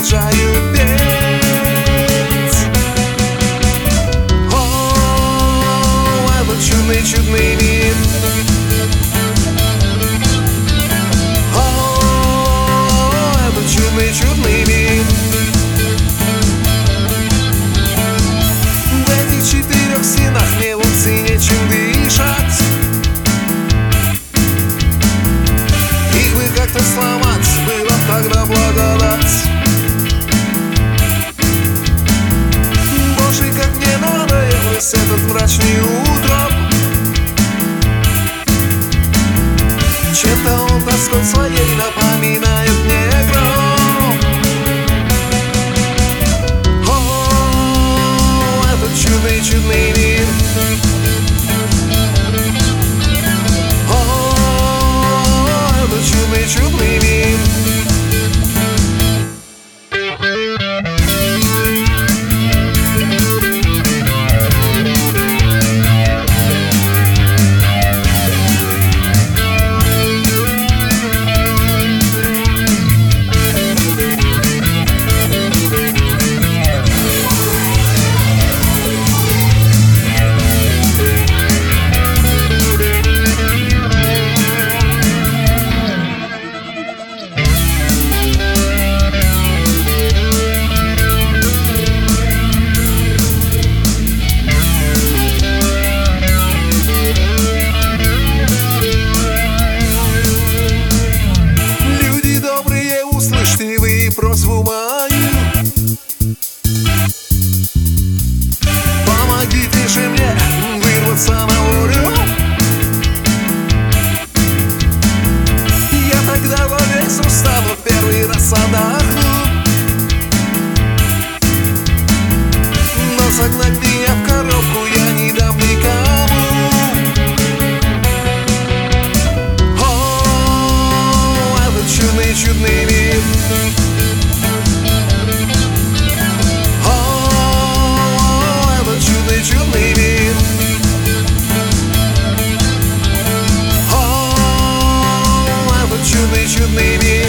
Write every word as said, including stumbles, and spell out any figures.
продолжаю петь. О, этот чудный, чудный мир. О, этот чудный, чудный мир. В этих четырех стенах мне вовсе нечем дышать. Их бы как-то сломать, было тогда благодать. Боже, как мне надо весь этот мрачный утро. Чем-то он тоской своей напоминает мне гром. О, этот чудный, чудный мир. О, этот чудный, чудный мир. Услышьте вы просьбу мою, помогите же мне вырваться на волю. Я тогда во весь устав в первый раз отдохну, но загнать меня в коробку я не дам никому. О, этот чудный, чудный мир. О, этот чудный, чудный мир. О, этот чудный, чудный мир.